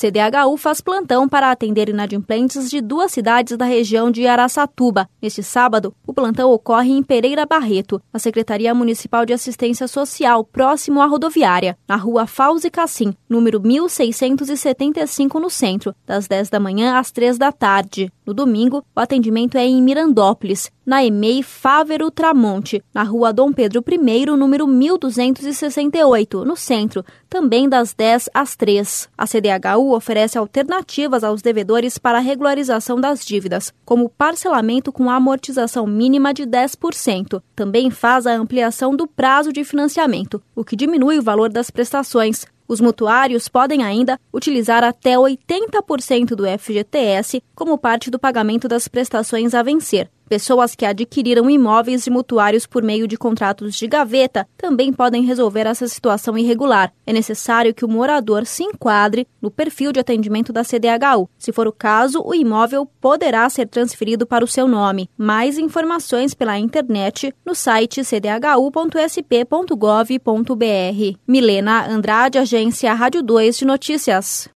CDHU faz plantão para atender inadimplentes de 2 cidades da região de Araçatuba. Neste sábado, o plantão ocorre em Pereira Barreto, na Secretaria Municipal de Assistência Social, próximo à rodoviária, na rua Fauzi Cassim, número 1675, no centro, das 10 da manhã às 3 da tarde. No domingo, o atendimento é em Mirandópolis, na EMEI Fávero Tramonte, na rua Dom Pedro I, número 1268, no centro, também das 10 às 3. A CDHU oferece alternativas aos devedores para a regularização das dívidas, como parcelamento com amortização mínima de 10%. Também faz a ampliação do prazo de financiamento, o que diminui o valor das prestações. Os mutuários podem ainda utilizar até 80% do FGTS como parte do pagamento das prestações a vencer. Pessoas que adquiriram imóveis de mutuários por meio de contratos de gaveta também podem resolver essa situação irregular. É necessário que o morador se enquadre no perfil de atendimento da CDHU. Se for o caso, o imóvel poderá ser transferido para o seu nome. Mais informações pela internet no site cdhu.sp.gov.br. Milena Andrade, Agência Rádio 2 de Notícias.